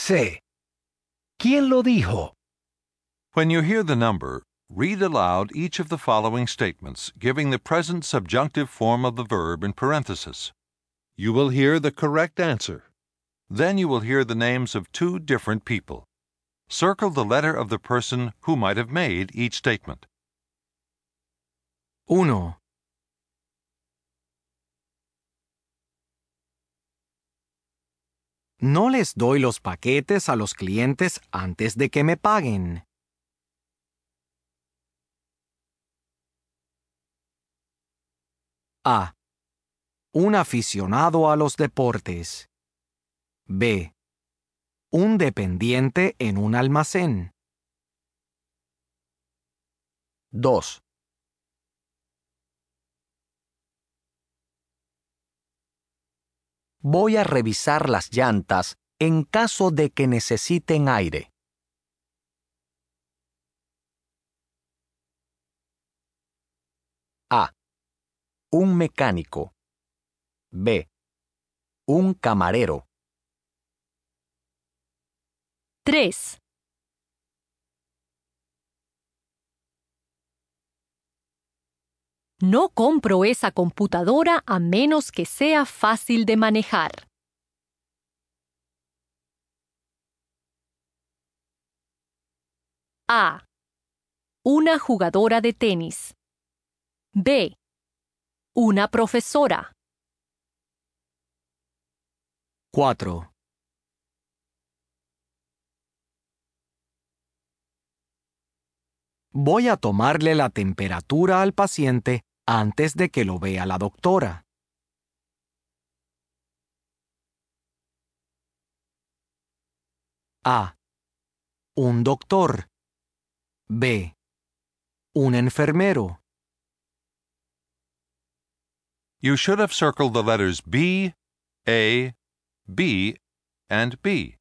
C. ¿Quién lo dijo? When you hear the number, read aloud each of the following statements, giving the present subjunctive form of the verb in parenthesis. You will hear the correct answer. Then you will hear the names of two different people. Circle the letter of the person who might have made each statement. 1. No les doy los paquetes a los clientes antes de que me paguen. A. Un aficionado a los deportes. B. Un dependiente en un almacén. 2. Voy a revisar las llantas en caso de que necesiten aire. A. Un mecánico. B. Un camarero. 3. No compro esa computadora a menos que sea fácil de manejar. A. Una jugadora de tenis. B. Una profesora. 4. Voy a tomarle la temperatura al paciente antes de que lo vea la doctora. A. Un doctor. B. Un enfermero. You should have circled the letters B, A, B, and B.